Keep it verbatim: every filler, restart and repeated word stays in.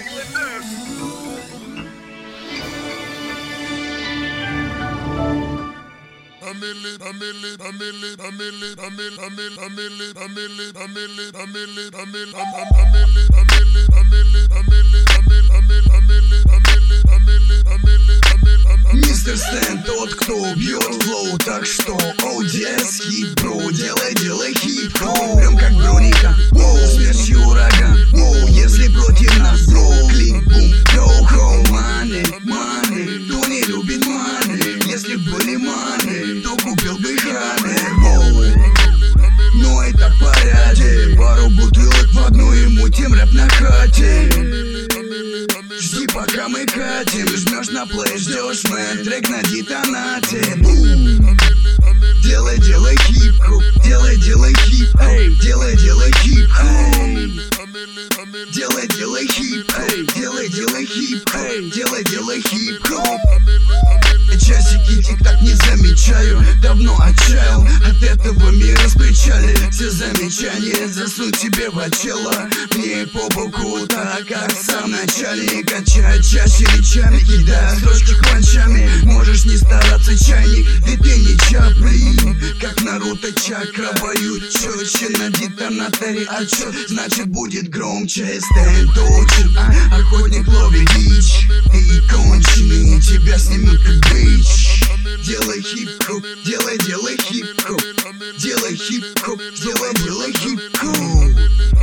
Мистер Стэн тот, кто бьет флоу, так что оу, yes, хип, бро, делай, делай хип-хоп. Прям как броника, воу, смерч и ураган, воу, если против нас, бро, клик, бум, go home, money, money. Кто не любит money? Если б были money, то купил бы хаммер, воу. Но и так порядок, пару бутылок в одну и мутим рэп на хате. Жди, пока мы катим, жмешь на плей, ждешь мэн, трек на детонате. Бум. Делай, делай хип-хоп, делай, делай хип, эй, делай, делай хип, эй. Делай, делай хип, эй, делай, делай хип, эй, делай, делай хип-хоп. Часики тик-так не замечаю, давно отчаял от этого мира с печали. Все замечания засунь тебе в чело, мне по боку, так как сам начальник. Качать чаще речами, кидая строчки кланчами. Можешь не стараться, чайник, ведь ты не Чаплин. Как Наруто чакра боют четче, на детонаторе отчет, значит будет громче. Стэн точит, а охотник ловит дичь. Ты конченый, тебя снимут как бич. Делай хип-хоп, делай, делай хип-хоп, делай хип-хоп, делай, делай хип-хоп.